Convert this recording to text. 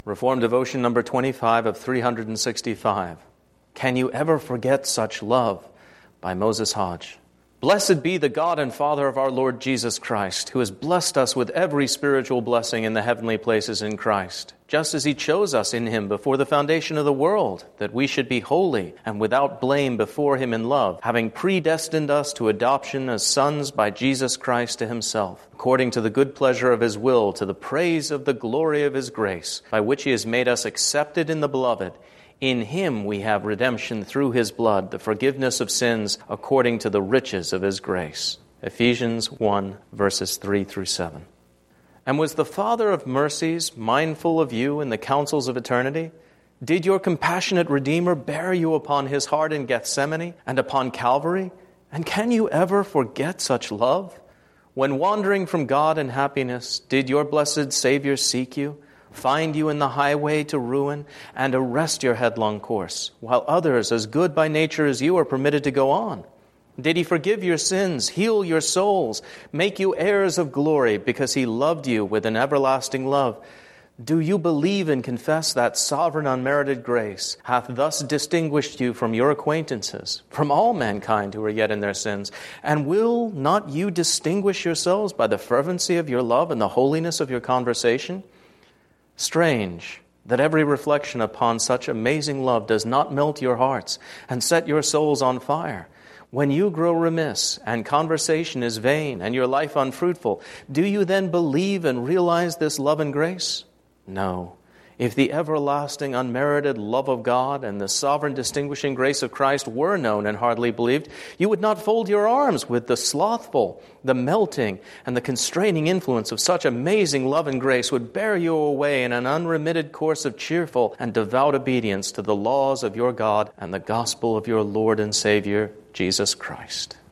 Reformed Devotion number 25 of 365. Can You Ever Forget Such Love? By Moses Hodge. Blessed be the God and Father of our Lord Jesus Christ, who has blessed us with every spiritual blessing in the heavenly places in Christ, just as He chose us in Him before the foundation of the world, that we should be holy and without blame before Him in love, having predestined us to adoption as sons by Jesus Christ to Himself, according to the good pleasure of His will, to the praise of the glory of His grace, by which He has made us accepted in the Beloved. In Him we have redemption through His blood, the forgiveness of sins according to the riches of His grace. Ephesians 1, verses 3 through 7. And was the Father of mercies mindful of you in the councils of eternity? Did your compassionate Redeemer bear you upon His heart in Gethsemane and upon Calvary? And can you ever forget such love? When wandering from God and happiness, did your blessed Savior seek you, find you in the highway to ruin, and arrest your headlong course, while others, as good by nature as you, are permitted to go on? Did He forgive your sins, heal your souls, make you heirs of glory, because He loved you with an everlasting love? Do you believe and confess that sovereign unmerited grace hath thus distinguished you from your acquaintances, from all mankind who are yet in their sins? And will not you distinguish yourselves by the fervency of your love and the holiness of your conversation? Strange that every reflection upon such amazing love does not melt your hearts and set your souls on fire. When you grow remiss and conversation is vain and your life unfruitful, do you then believe and realize this love and grace? No. If the everlasting unmerited love of God and the sovereign distinguishing grace of Christ were known and hardly believed, you would not fold your arms with the slothful, the melting, and the constraining influence of such amazing love and grace would bear you away in an unremitted course of cheerful and devout obedience to the laws of your God and the gospel of your Lord and Savior, Jesus Christ.